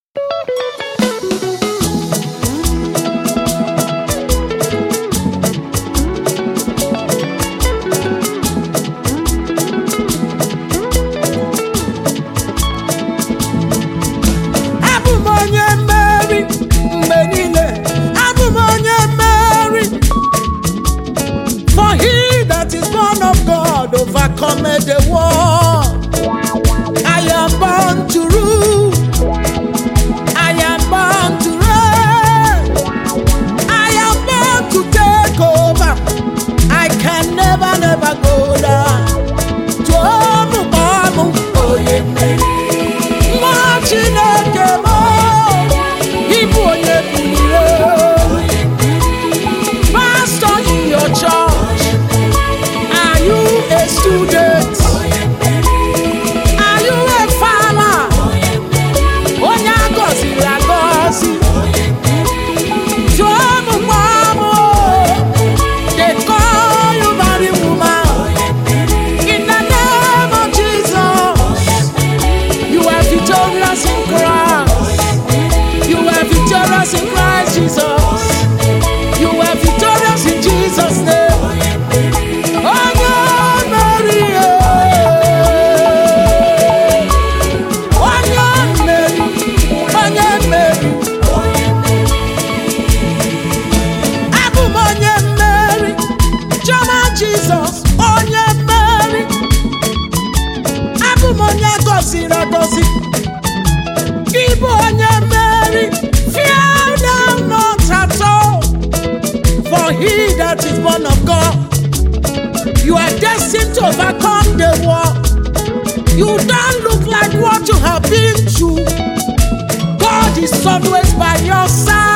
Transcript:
Overcome the world. I am born to rule. I am born to reign. I am born to take over. I can never, never go down. To Omu, oh yeah, marching at the mall. People, pastor in your church. Are you a student? Are you a farmer? Onyagosi lagosi. Jomu mamo. They call you married woman. In the name of Jesus, you are victorious in Christ. You are victorious in Christ Jesus. You are victorious in Jesus' name. For he that is born of God, you are destined to overcome the world. You don't look like what you have been through. God is always by your side.